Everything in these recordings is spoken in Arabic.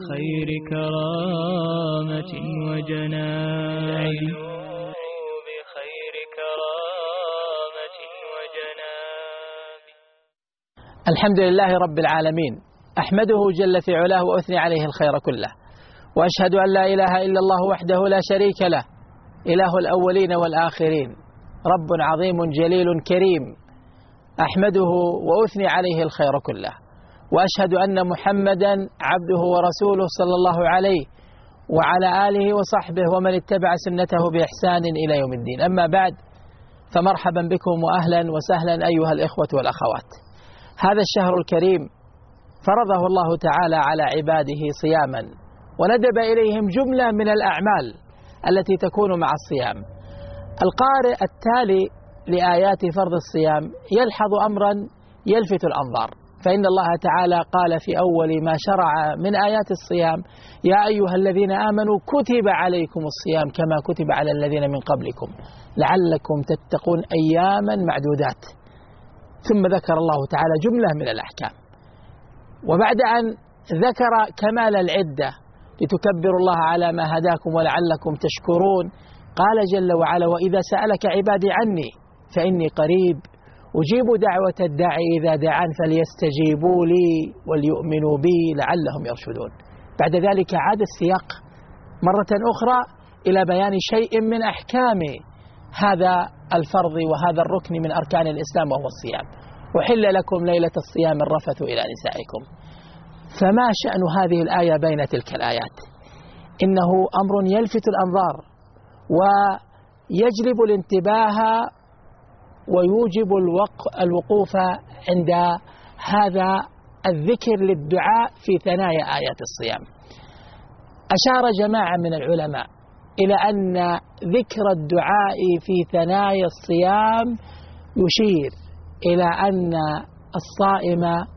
بخير كرامة وجناب. الحمد لله رب العالمين، أحمده جل في علاه وأثني عليه الخير كله، وأشهد أن لا إله إلا الله وحده لا شريك له، إله الأولين والآخرين، رب عظيم جليل كريم، أحمده وأثني عليه الخير كله، وأشهد أن محمدا عبده ورسوله صلى الله عليه وعلى آله وصحبه ومن اتبع سنته بإحسان إلى يوم الدين. أما بعد، فمرحبا بكم وأهلا وسهلا أيها الإخوة والأخوات. هذا الشهر الكريم فرضه الله تعالى على عباده صياما، وندب إليهم جملة من الأعمال التي تكون مع الصيام. القارئ التالي لآيات فرض الصيام يلحظ أمرا يلفت الأنظار، فإن الله تعالى قال في أول ما شرع من آيات الصيام: يا أيها الذين آمنوا كتب عليكم الصيام كما كتب على الذين من قبلكم لعلكم تتقون أياما معدودات. ثم ذكر الله تعالى جملة من الأحكام، وبعد أن ذكر كمال العدة لتكبروا الله على ما هداكم ولعلكم تشكرون، قال جل وعلا: وإذا سألك عبادي عني فإني قريب أجيب دعوة الداعي إذا دعان فليستجيبوا لي وليؤمنوا بي لعلهم يرشدون. بعد ذلك عاد السياق مرة أخرى إلى بيان شيء من أحكام هذا الفرض وهذا الركن من أركان الإسلام وهو الصيام. وحل لكم ليلة الصيام الرفث إلى نسائكم. فما شأن هذه الآية بين تلك الآيات؟ إنه أمر يلفت الأنظار ويجلب الانتباه ويوجب الوقوف عند هذا الذكر للدعاء في ثنايا آيات الصيام. أشار جماعة من العلماء إلى أن ذكر الدعاء في ثنايا الصيام يشير إلى أن الصائم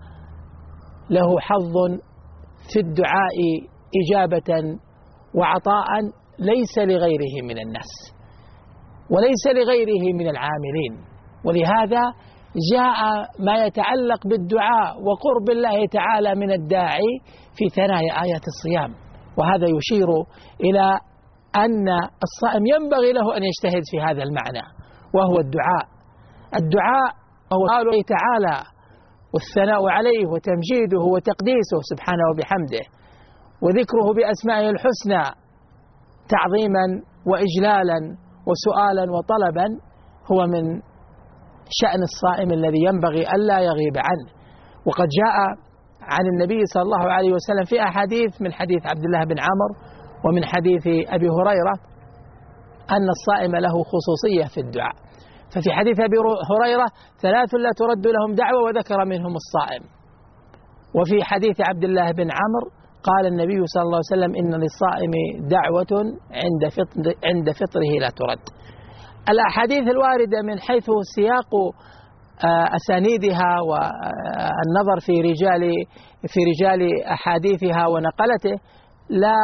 له حظ في الدعاء إجابة وعطاء ليس لغيره من الناس وليس لغيره من العاملين. ولهذا جاء ما يتعلق بالدعاء وقرب الله تعالى من الداعي في ثنايا آيات الصيام، وهذا يشير إلى أن الصائم ينبغي له أن يجتهد في هذا المعنى، وهو الدعاء هو قال الله تعالى والثناء عليه وتمجيده وتقديسه سبحانه وبحمده وذكره بأسمائه الحسنى تعظيما وإجلالا وسؤالا وطلبا، هو من شأن الصائم الذي ينبغي ألا يغيب عنه. وقد جاء عن النبي صلى الله عليه وسلم في أحاديث، من حديث عبد الله بن عمرو ومن حديث أبي هريرة، أن الصائم له خصوصية في الدعاء. ففي حديث أبي هريرة: 3 لا ترد لهم دعوة، وذكر منهم الصائم. وفي حديث عبد الله بن عمرو قال النبي صلى الله عليه وسلم: إن للصائم دعوة عند فطره لا ترد. الأحاديث الواردة من حيث سياق أسانيدها والنظر في رجال أحاديثها ونقلته لا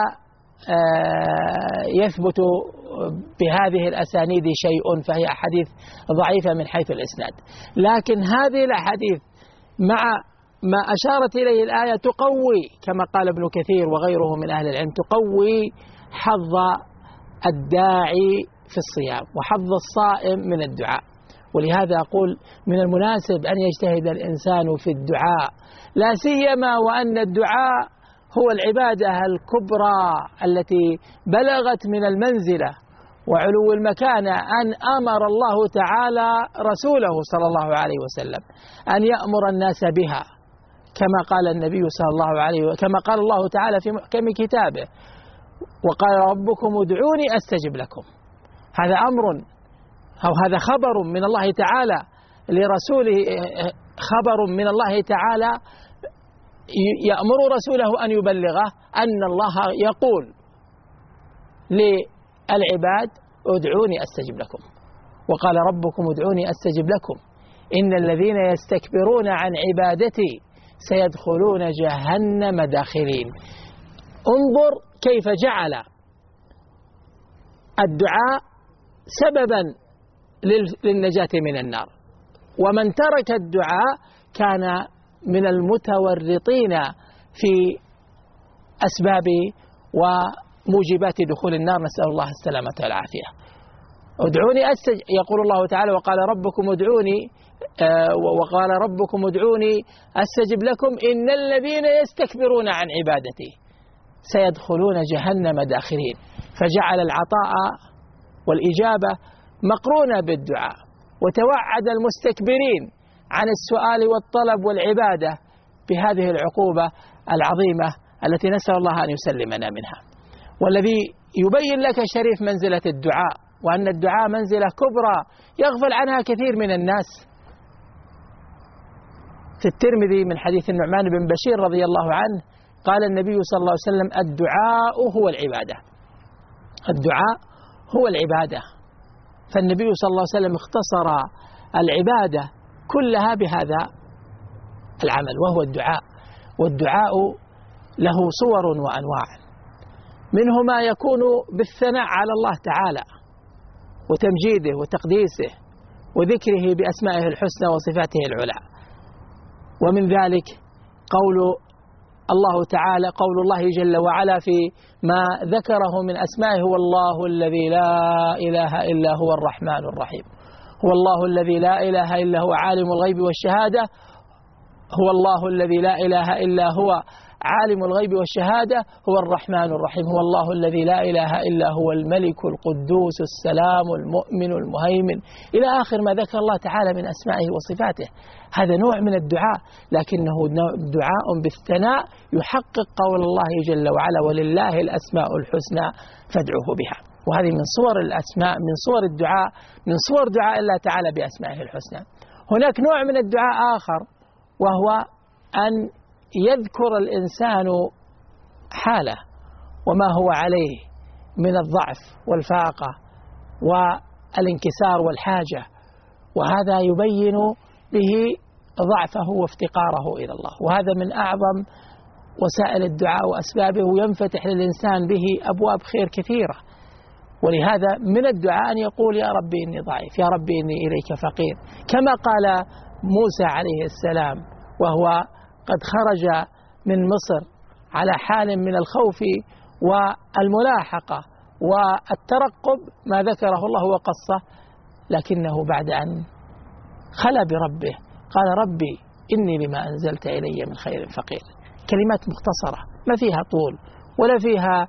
يثبت بهذه الأسانيد شيء، فهي أحاديث ضعيفة من حيث الإسناد. لكن هذه الأحاديث مع ما أشارت إليه الآية تقوي، كما قال ابن كثير وغيره من أهل العلم، تقوي حظ الداعي في الصيام وحظ الصائم من الدعاء. ولهذا أقول من المناسب أن يجتهد الإنسان في الدعاء، لا سيما وأن الدعاء هو العبادة الكبرى التي بلغت من المنزلة وعلو المكانة أن أمر الله تعالى رسوله صلى الله عليه وسلم أن يأمر الناس بها، كما قال النبي صلى الله عليه وسلم، كما قال الله تعالى في محكم كتابه: وقال ربكم ادعوني أستجب لكم. هذا أمر أو هذا خبر من الله تعالى لرسوله، خبر من الله تعالى يأمر رسوله أن يبلغه أن الله يقول للعباد: ادعوني أستجب لكم. وقال ربكم ادعوني أستجب لكم إن الذين يستكبرون عن عبادتي سيدخلون جهنم داخلين. انظر كيف جعل الدعاء سببا للنجاة من النار، ومن ترك الدعاء كان من المتورطين في أسباب وموجبات دخول النار، نسأل الله السلامة والعافية. ادعوني يقول الله تعالى وقال ربكم ادعوني أستجب لكم إن الذين يستكبرون عن عبادتي سيدخلون جهنم داخرين. فجعل العطاء والإجابة مقرونة بالدعاء، وتوعد المستكبرين عن السؤال والطلب والعبادة بهذه العقوبة العظيمة التي نسأل الله أن يسلمنا منها. والذي يبين لك شريف منزلة الدعاء وأن الدعاء منزلة كبرى يغفل عنها كثير من الناس، في الترمذي من حديث النعمان بن بشير رضي الله عنه قال النبي صلى الله عليه وسلم: الدعاء هو العبادة. الدعاء هو العبادة. فالنبي صلى الله عليه وسلم اختصر العبادة كلها بهذا العمل وهو الدعاء. والدعاء له صور وأنواع، منه ما يكون بالثناء على الله تعالى وتمجيده وتقديسه وذكره بأسمائه الحسنى وصفاته العلى، ومن ذلك قول الله جل وعلا في ما ذكره من أسمائه: هو الله الذي لا إله إلا هو الرحمن الرحيم، هو الله الذي لا إله إلا هو عالم الغيب والشهادة، هو الله الذي لا إله إلا هو عالم الغيب والشهادة، هو الرحمن الرحيم، هو الله الذي لا إله إلا هو الملك القدوس السلام المؤمن المهيمن، إلى آخر ما ذكر الله تعالى من أسمائه وصفاته. هذا نوع من الدعاء، لكنه دعاء بالثناء يحقق قول الله جل وعلا: ولله الأسماء الحسنى فادعوه بها. وهذه من صور الأسماء، من صور الدعاء، من صور دعاء الله تعالى بأسمائه الحسنى. هناك نوع من الدعاء آخر، وهو أن يذكر الإنسان حاله وما هو عليه من الضعف والفاقة والانكسار والحاجة، وهذا يبين به ضعفه وافتقاره إلى الله. وهذا من أعظم وسائل الدعاء وأسبابه، وينفتح للإنسان به أبواب خير كثيرة. ولهذا من الدعاء أن يقول: يا ربي إني ضعيف، يا ربي إني إليك فقير، كما قال موسى عليه السلام وهو قد خرج من مصر على حال من الخوف والملاحقة والترقب ما ذكره الله وقصه، لكنه بعد أن خلى بربه قال: ربي إني لما أنزلت إلي من خير فقير. كلمات مختصرة ما فيها طول ولا فيها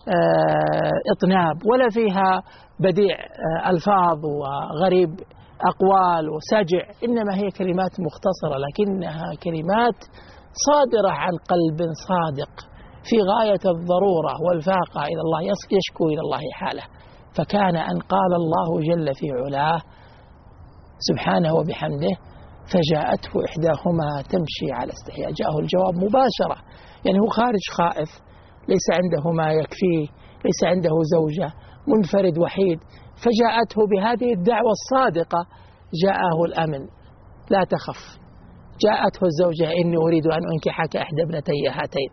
إطناب ولا فيها بديع ألفاظ وغريب أقوال وسجع، إنما هي كلمات مختصرة، لكنها كلمات صادرة عن قلب صادق في غاية الضرورة والفاقة إلى الله، يشكو إلى الله حاله. فكان أن قال الله جل في علاه سبحانه وبحمده: فجاءته إحداهما تمشي على استحياء. جاءه الجواب مباشرة، يعني هو خارج خائف، ليس عنده ما يكفيه، ليس عنده زوجة، منفرد وحيد، فجاءته بهذه الدعوة الصادقة جاءه الأمن: لا تخف. جاءته الزوجة: إني أريد أن أنكحك إحدى ابنتي هاتين.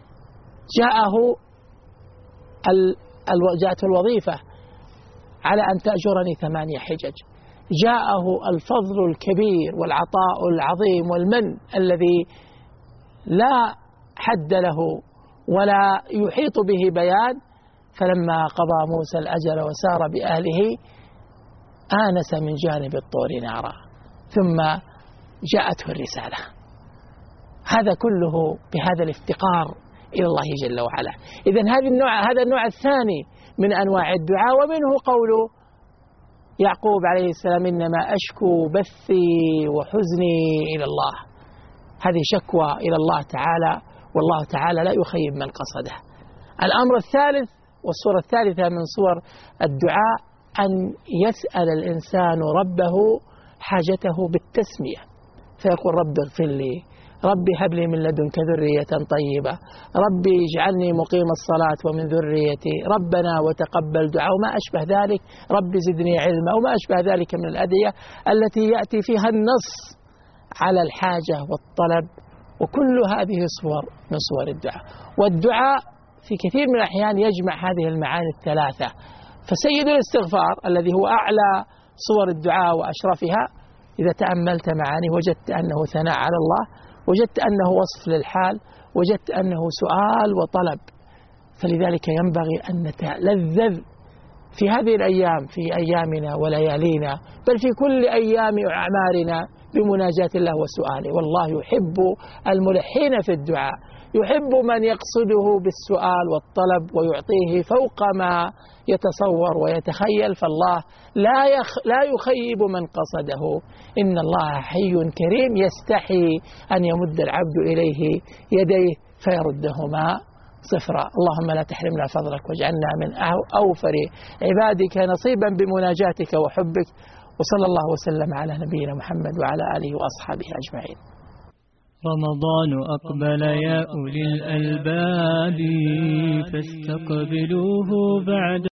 جاءته الوظيفة على أن تأجرني 8 حجج. جاءه الفضل الكبير والعطاء العظيم والمن الذي لا حد له ولا يحيط به بيان. فلما قضى موسى الأجل وسار بأهله آنس من جانب الطور نارا، ثم جاءته الرسالة. هذا كله بهذا الافتقار إلى الله جل وعلا. إذن هذا النوع الثاني من أنواع الدعاء. ومنه قول يعقوب عليه السلام: إنما أشكو بثي وحزني إلى الله. هذه شكوى إلى الله تعالى، والله تعالى لا يخيب من قصده. الأمر الثالث والصورة الثالثة من صور الدعاء أن يسأل الإنسان ربه حاجته بالتسمية، فيقول: رب اغفر لي، ربي هب لي من لدنك ذرية طيبة، ربي اجعلني مقيم الصلاة ومن ذريتي، ربنا وتقبل دعاء، وما أشبه ذلك، ربي زدني علما، وما أشبه ذلك من الأدعية التي يأتي فيها النص على الحاجة والطلب. وكل هذه صور من صور الدعاء. والدعاء في كثير من الأحيان يجمع هذه المعاني الثلاثة. فسيد الاستغفار الذي هو أعلى صور الدعاء وأشرفها، إذا تأملت معانيه وجدت أنه ثناء على الله، وجدت أنه وصف للحال، وجدت أنه سؤال وطلب. فلذلك ينبغي أن نتلذذ في هذه الأيام، في أيامنا وليالينا، بل في كل أيام أعمارنا بمناجاة الله وسؤاله. والله يحب الملحين في الدعاء، يحب من يقصده بالسؤال والطلب ويعطيه فوق ما يتصور ويتخيل. فالله لا يخيب من قصده. إن الله حي كريم يستحي أن يمد العبد إليه يديه فيردهما صفرا. اللهم لا تحرمنا فضلك واجعلنا من أوفر عبادك نصيبا بمناجاتك وحبك. وصلى الله وسلم على نبينا محمد وعلى آله وأصحابه أجمعين. رمضان أقبل يا أولي الألباب فاستقبلوه بعد